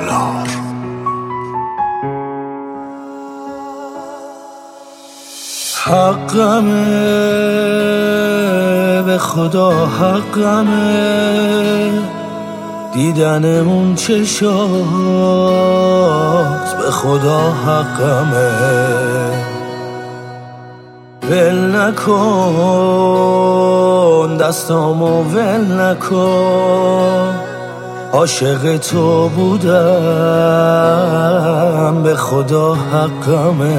سالار. حقمه به خدا، حقمه دیدن اون چشات، به خدا حقمه. ول نکن دستامو، ول نکن، عاشق تو بودم، به خدا حقمه.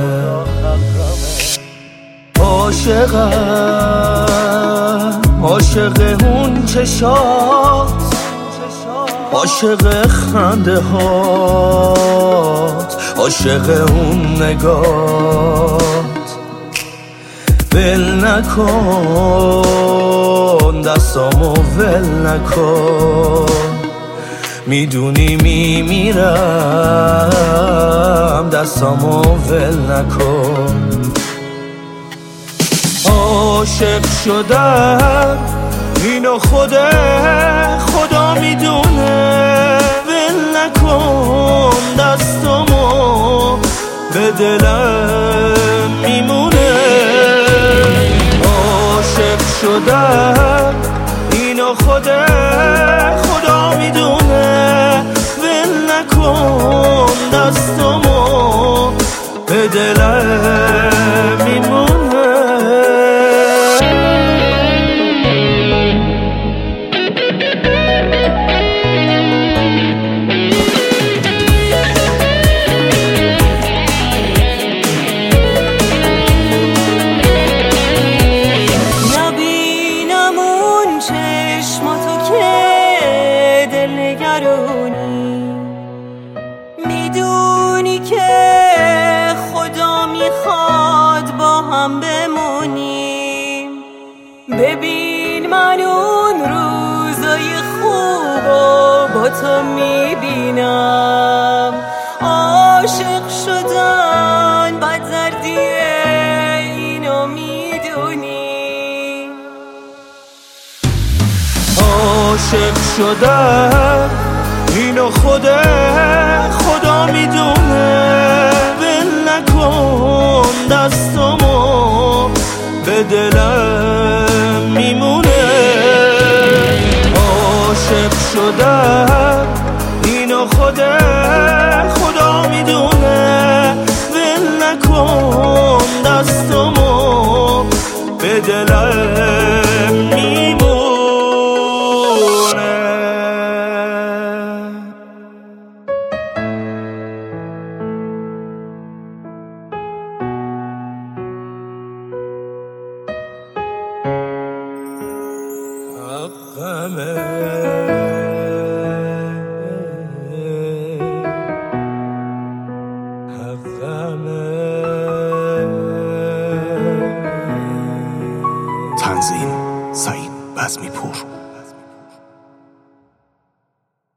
عاشقم، عاشق اون چشات، عاشق خنده هات، عاشق اون نگات. ول نکن دستامو، ول نکن، میدونی میمیرم، دستامو ول نکن. عاشق شدم اینو خدا میدونه، ول نکن دستامو، به دلم میمونه. عاشق شدم اینو خدا میدونه، ول نکن دستامو، به دلم میمونه. میدونی که خدا میخواد با هم بمونیم. ببین من اون روزای خوبو با تو میبینم. عاشق شدن بد دردیه، اینو میدونی. عاشق شدن اینو خدا میدونه، ول نکن دستامو، به دلم میمونه. عاشق شدن اینو خدا میدونه، ول نکن دستامو، به دلم